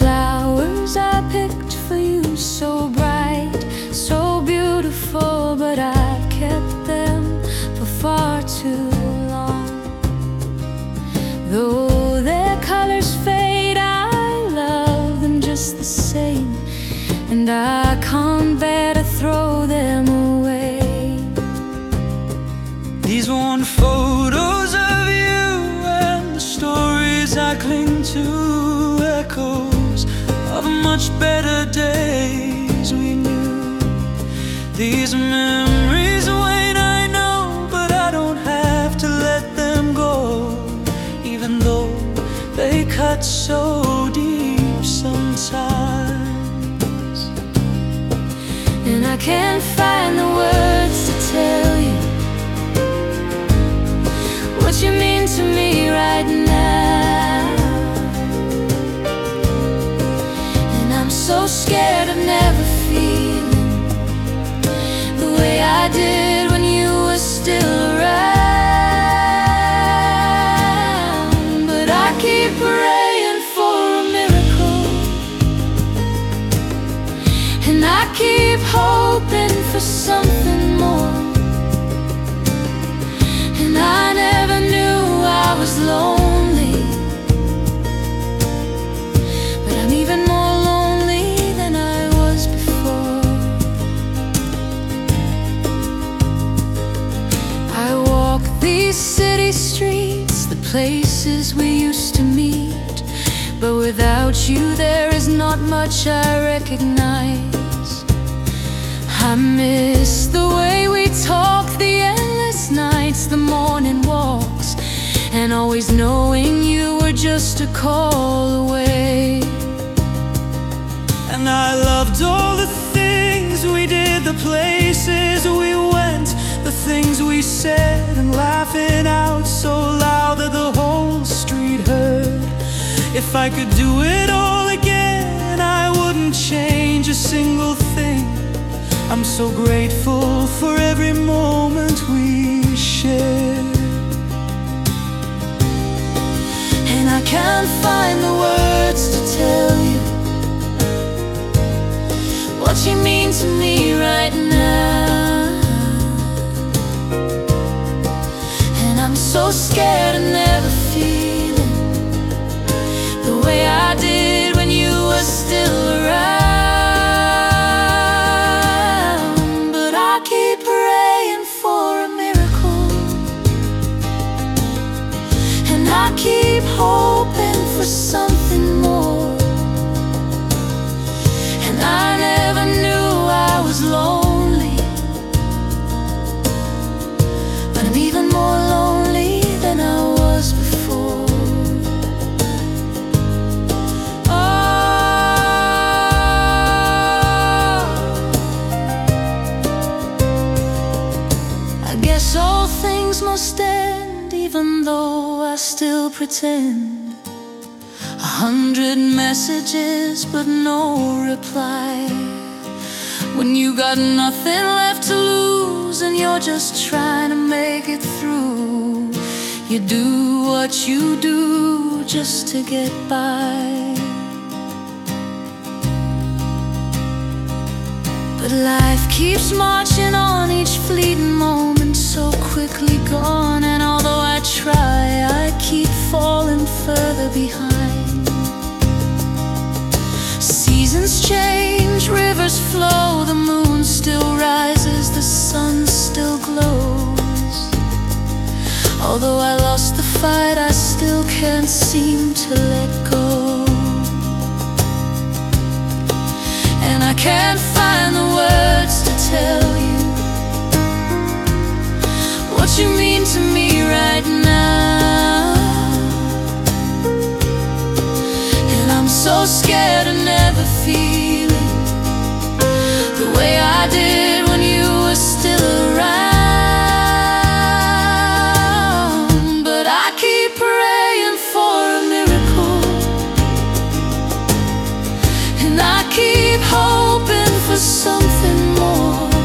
flowers I picked for you, so bright, so beautiful, but I've kept them for far too long. Though their colors fade, I love them just the same, and I can't bear to throw them away. These worn photos of you and the stories I cling to, echoes of much better days we knew. These memories wane, I know, but I don't have to let them go, even though they cut so deep sometimes. And I can't find the words to tell you what you mean to me right now. And I'm so scared of never feeling the way I did when you were still around. But I keep praying for a miracle, and I keep hoping for something more. And I never knew I was lonely, but I'm even more lonely than I was before. I walk these city streets, the places we used to meet, but without you there is not much I recognize. I miss the way we talked, the endless nights, the morning walks, and always knowing you were just a call away. And I loved all the things we did, the places we went, the things we said, and laughing out so loud that the whole street heard. If I could do it all again, I wouldn't change a single thing. I'm so grateful for every moment we shared. And I can't find the words to tell you what you mean to me right now. And I'm so scared of never feeling the way I did when you were still around. But I keep praying for a miracle, and I keep hoping for something more. And I never knew I was lonely, but I'm even more lonely than I was before. I guess all things must end, even though I still pretend. 100 messages but no reply, when you got nothing left to lose and you're just trying to make it through. You do what you do just to get by. But life keeps marching on, each fleeting moment so quickly gone. And although I try, I keep falling further behind. Seasons change, rivers flow, the moon still rises, the sun still glows. Although I lost the fight, I still can't seem to let go. And I can't find the words to tell you what you mean to me right now. And I'm so scared of never feeling the way I did when you were still around. But I keep praying for a miracle, and I keep hoping for something more.